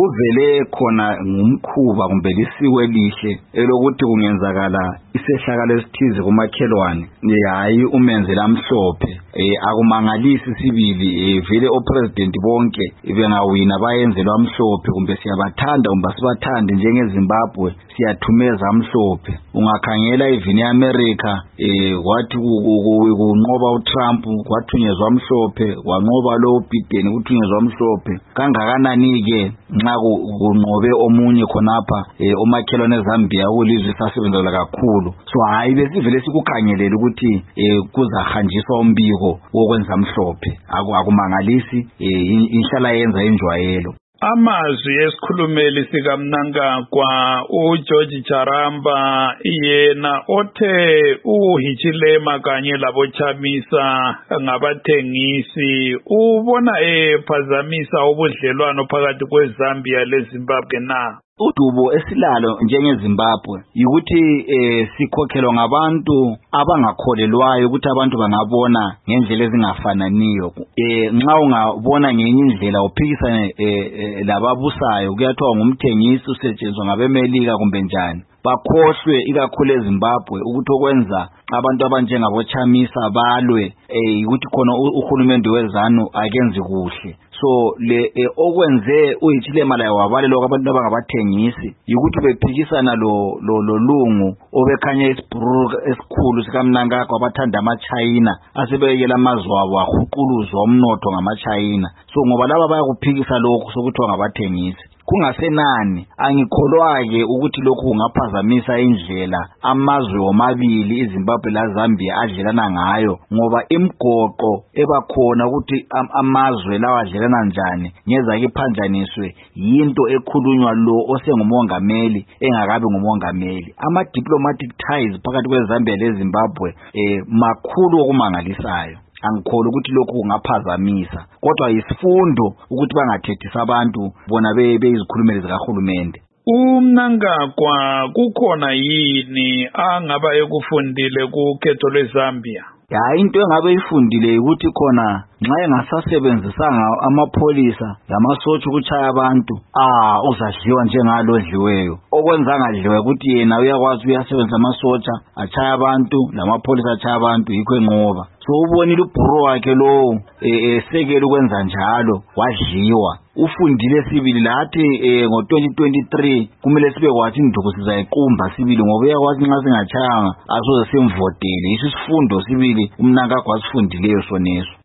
kuvele khona ngumkhuba kumbe lisiko elihle elokuthi kungenzakala isehlakalo esithize kumakhelwane hayi umenzela amhlophe akumangalisi sibili vele opresident bonke bengawina bayenzelwa amhlophe kumbe siyabathanda kumbe sibathande njengeZimbabwe siyathumeza amhlophe. Ungakhangela even eAmerica wathi kunqoba uTrump kwathunyezwa amhlophe, wanqoba lo Biden kuthunyezwa amhlophe. Kangakanani ke nxa kunqobe omunye khonapha omakhelwane eZambia kulizwe sasebenzela kakhulu. So hayi besivele sikukhangelela ukuthi kuzahanjiswa umbiko wokwenza amhlophe. Akumangalisi inhlala yenza injwayelo. Amazwi esikhulumeli sikaMnangagwa uGeorge Charamba yena othe uHichilema kanye laboChamisa ngabathengisi ubona ephazamisa ubudlelwano phakathi kweZambia leZimbabwe na. Udubo esilalo njengeZimbabwe ukuthi sikhokhelwa ngabantu abangakholelwayo ukuthi abantu bangabona ngendlela ezingafananiyo. Nxa ungabona ngenye indlela uphikisane lababusayo kuyathiwa ngumthengisi usetshenziswa ngabemelika kumbe njani. Bakhohlwe ikakhulu eZimbabwe ukuthi okwenza abantu abanjengaboChamisa balwe ukuthi khona uhulumende wezanu akenzi kuhle. So okwenze uHichilema laye wabalelwa abantu abangabathengisi ukuthi bephikisana lo lungu obekhanya isibhuru esikhulu sikaMnangagwa abathanda amaChina asebeyekela amazwe abo ahuquluzwa umnotho ngamaChina. So ngoba laba bayakuphikisa lokho sokuthi ngabathengisi kungasenani angikholwa-ke ukuthi lokhu kungaphazamisa indlela amazwe omabili iZimbabwe laZambia adlelana ngayo ngoba imigoqo ebakhona ukuthi amazwe lawa adlelana njani ngezake iphanjaniswe yinto ekhulunywa lo osengumongameli engakabi ngumongameli. Ama-diplomatic ties phakathi kweZambia leZimbabwe makhulu okumangalisayo. Angikholwa ukuthi lokhu kungaphazamisa kodwa isifundo ukuthi bangathethisa abantu bona beyizikhulumeli zikahulumende. UMnangagwa kukhona yini angaba ekufundile kukhetho lweZambia? Into engabe ifundile ukuthi khona nxa engasasebenzisanga amapholisa lamasotsha ukuchaya abantu uzadliwa njengalo odliweyo. Okwenza ngadliwe ukuthi yena uyakwazi uyasebenzisa amasotsha achaya abantu lamapholisa achaya abantu yikho enqoba. So ubonile ubhuro wakhe lo esekela ukwenza njalo wadliwa. Ufundile sibili lathi ngo-2023 kumele sibe kwathi induku sizayiqumba sibili ngoba uyakwazi nxa singachayanga asoze simvotele. Isifundo sibili uMnangagwa asifundileyo soneso.